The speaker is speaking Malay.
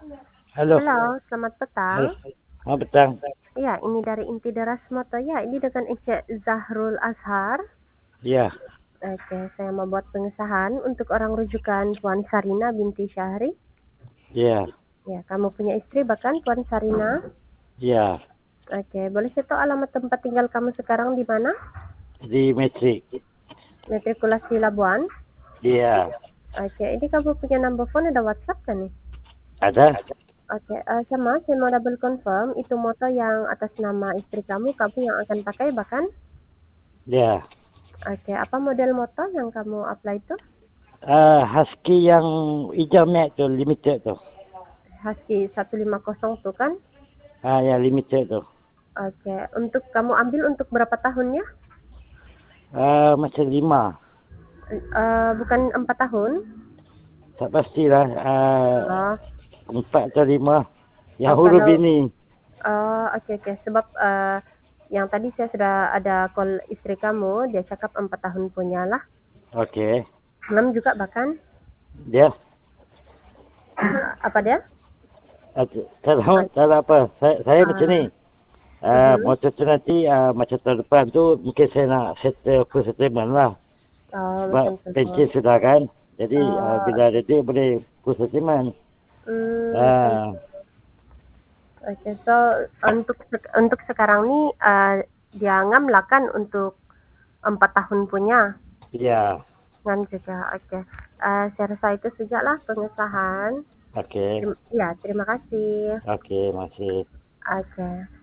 Halo. Halo, selamat petang. Halo. Selamat petang. Ya, ini dari Inti Deras Moto. Ya, ini dengan Encik Zahrul Azhar. Ya, Oke, saya mau buat pengesahan untuk orang rujukan Puan Sarina binti Syahri. ya, Ya, kamu punya istri bahkan Puan Sarina. ya. Oke, boleh saya tahu alamat tempat tinggal kamu sekarang di mana? Di Metrik. Matrikulasi Labuan. Iya. Oke, ini kamu punya number phone ada WhatsApp kan nih? Ada? Oke, sama saya mau double confirm itu moto yang atas nama istri kamu yang akan pakai bahkan. Ya. Oke, apa model moto yang kamu apply itu? Husky yang hijau mat tu, limited tu. Husky 150 tuh kan? Ya limited tu. Oke, untuk kamu ambil untuk berapa tahunnya? Macam 5. Bukan 4 tahun? Tak pastilah. Oh, 4 atau 5. Yang huruf kalau ini. oke. Sebab yang tadi saya sudah ada call istri kamu, dia cakap 4 tahun punya lah. Okey. 6 juga bahkan. Dia. Apa dia? Tak apa. Saya macam ni. Mhm. Motor tu nanti macam tahun depan tu mungkin saya nak settle full settlement lah. Oh, Sebab macam tu. pencen sudah kan. Jadi Oh, bila ada duit boleh full settlement. macam Ah, tu. Oke, so untuk sekarang ni dia ngam lah kan untuk 4 tahun punya. ya. Ngam juga, oke. Saya rasa itu sajalah pengesahan. Okey. Ya, terima kasih. Okey, masih. Oke.